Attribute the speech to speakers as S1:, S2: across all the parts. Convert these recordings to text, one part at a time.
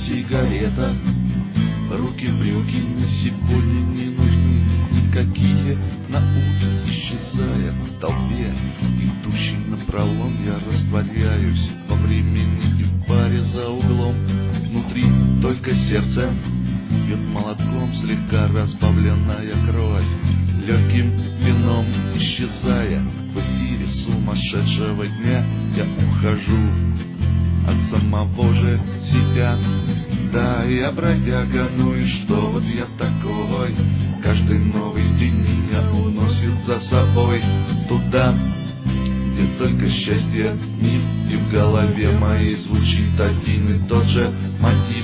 S1: сигарета, руки в брюки, на сегодня не нужны никакие науки. Исчезая в толпе, идущей напролом, я растворяюсь во времени и в баре за углом. Внутри только сердце бьет молотком, слегка разбавленная кровь легким вином. Исчезая в эфире сумасшедшего дня, я ухожу от самого же себя. Да, я бродяга, ну и что, вот я такой. Каждый новый день меня уносит за собой туда, где только счастье миф, и в голове моей звучит один и тот же мотив.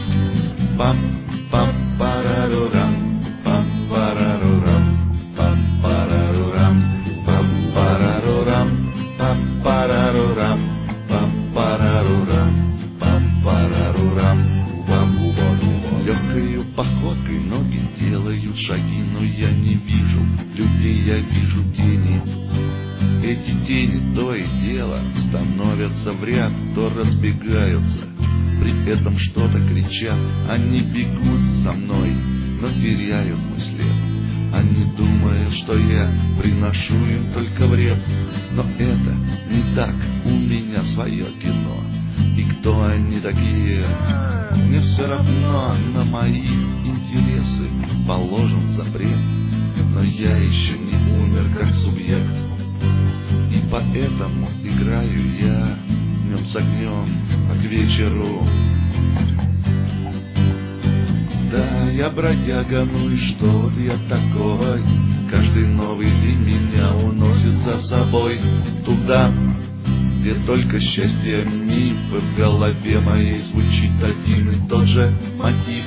S1: Пам-пам-парарурам, пам-парарурам, пам-парарурам, пам-парарурам, пам-парарурам, пам-парарурам, пам-парарурам. Легкою походкой ноги делают шаги, но я не вижу людей, я вижу тени. Эти тени то и дело становятся в ряд, то разбегаются, при этом что-то кричат. Они бегут за мной, но теряют мой след. Они думают, что я приношу им только вред, но это не так, у меня свое кино. И кто они такие, мне все равно, на мои интересы положен запрет. Но я еще не умер как субъект, и поэтому играю я днем с огнем, а к вечеру. Да, я бродяга, ну и что, вот я такой. Каждый новый день меня уносит за собой туда, где только счастье миф, и в голове моей звучит один и тот же мотив.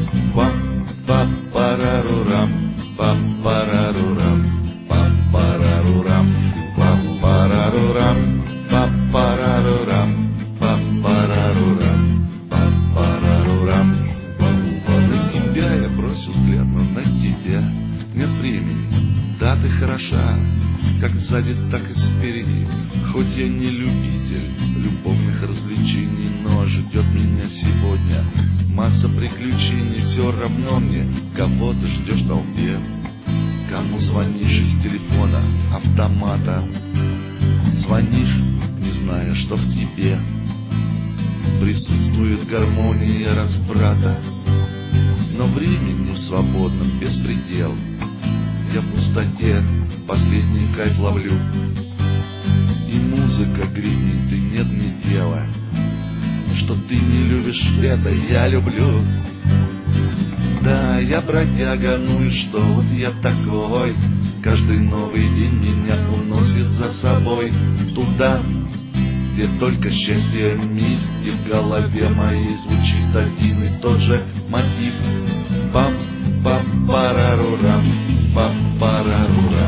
S1: Пам-пам-парарурам, пам-парарурам, пам-парарурам, пам-парарурам, пам-парарурам, пам-парарурам, пам-парарурам. На тебя я бросил взгляд, но на тебя нет времени. Да, ты хороша, как сзади, так и спереди. Хоть я не любитель любовных развлечений, но ждет меня сегодня масса приключений. Все равно мне, кого ты ждешь в толпе, кому звонишь из телефона автомата. Звонишь, не зная, что в тебе присутствует гармония разврата. Но времени в свободном беспредел, я в пустоте последний кайф ловлю. И музыка гремит, и нет мне дела, что ты не любишь это, я люблю. Да, я бродяга, ну и что, вот я такой. Каждый новый день меня уносит за собой туда, где только счастье миф, и в голове моей звучит один и тот же мотив. Пам-пам-парарурам, пам-парарурам.